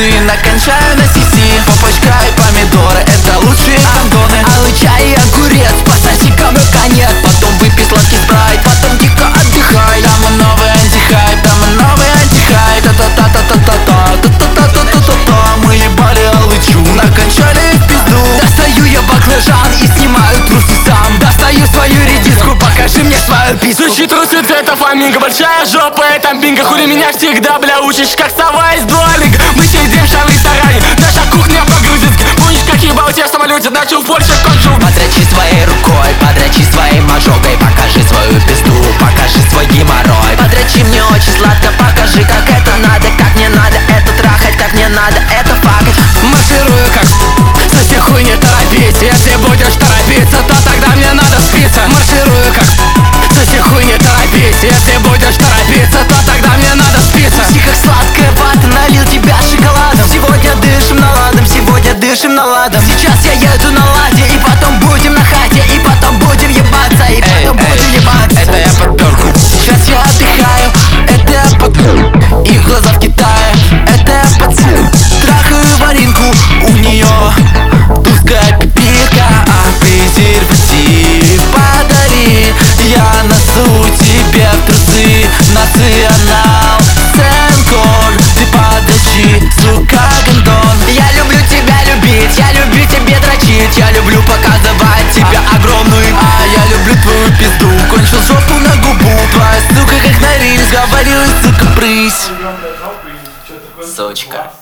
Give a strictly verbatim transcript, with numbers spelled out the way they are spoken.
трусы, накончаю на сиси. Попочка и помидоры, это лучшие кондоны. Алыча и огурец, пососи ко мне конец. Потом выпей сладкий спрайт, потом дико отдыхай. Там и новый антихайп, там и новый антихайп. Та-та-та-та-та-та-та-та-та-та-та-та. Мы ебали алычу, накончали в пизду. Достаю я баклажан и снимаю трусы сам. Достаю свою редиску, покажи мне свою писку. Сучи трусы цвета фламинго, большая жопа, это бинго. Хули меня всегда, бля, учишь, как сова из дуалинга. Мы сидим в шар-ресторане, наша кухня по-грузински. Помнишь, как ебал тебя в самолете, начал в Польше, кончил. Подрачи своей рукой, подрачи своей мажогой. Покажи свою пизду, покажи свой геморрой. Подрачи мне очень сладко, покажи, как это надо. Как мне надо это трахать, как мне надо это факать. Марширую как со всей хуй не торопись. Если будешь торопиться, то тогда мне надо спиться. Марширую как со всей хуй не торопись. Если будешь торопиться, то тогда мне надо спиться. Си как сладкая вата, налил тебя шоколадом. Сегодня дышим наладом, сегодня дышим наладом. Сейчас я еду на ладе, и потом будем на хате, и потом будем ебаться, и потом эй, будем эй, ебаться. Это я подберку. Сейчас я отдыхаю, это я под... Их глаза в Китае, это я под... Трахаю варенку, у нее туская пипирка, а презерватив подари. Я носу тебе в трусы национал Сен-Коль. Ты подачи, сука, гондон. Я люблю тебя любить, я люблю тебе дрочить. Я люблю показывать тебя огромную. А я люблю твою пизду, кончил жопу на губу. Твоя сука как на рельс, говорила, сука, прысь. Сучка.